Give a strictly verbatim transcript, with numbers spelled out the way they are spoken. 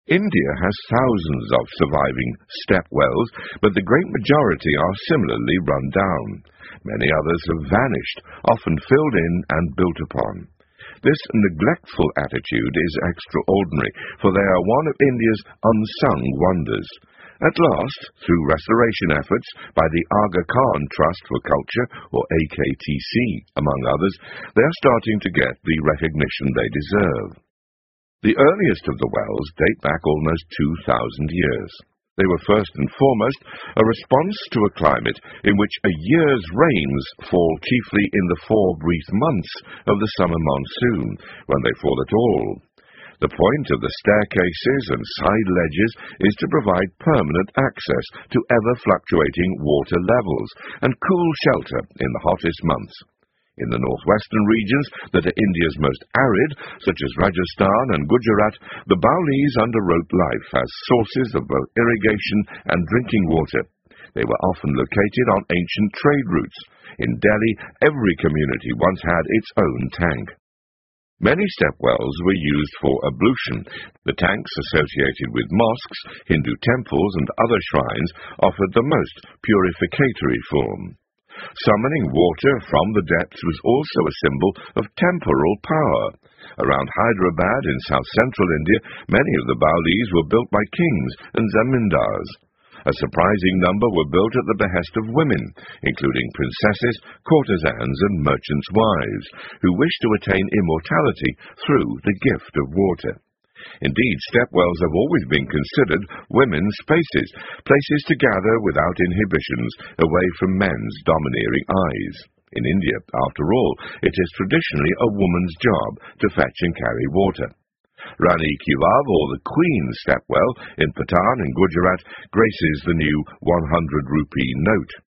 India has thousands of surviving step wells, but the great majority are similarly run down. Many others have vanished, often filled in and built upon. This neglectful attitude is extraordinary, for they are one of India's unsung wonders. At last, through restoration efforts by the Aga Khan Trust for Culture, or A K T C, among others, they are starting to get the recognition they deserve. The earliest of the wells date back almost two thousand years. They were first and foremost a response to a climate in which a year's rains fall chiefly in the four brief months of the summer monsoon, when they fall at all. The point of the staircases and side ledges is to provide permanent access to ever-fluctuating water levels and cool shelter in the hottest months. In the northwestern regions that are India's most arid, such as Rajasthan and Gujarat, the Baolis underwrote life as sources of both irrigation and drinking water. They were often located on ancient trade routes. In Delhi, every community once had its own tank. Many step wells were used for ablution. The tanks associated with mosques, Hindu temples, and other shrines offered the most purificatory form. Summoning water from the depths was also a symbol of temporal power. Around Hyderabad in south-central India, many of the Baolis were built by kings and zamindars. A surprising number were built at the behest of women, including princesses, courtesans, and merchants' wives, who wished to attain immortality through the gift of water. Indeed, stepwells have always been considered women's spaces, places to gather without inhibitions, away from men's domineering eyes. In India, after all, it is traditionally a woman's job to fetch and carry water. Rani Ki Vav, or the Queen's Stepwell, in Patan in Gujarat, graces the new one hundred rupee note.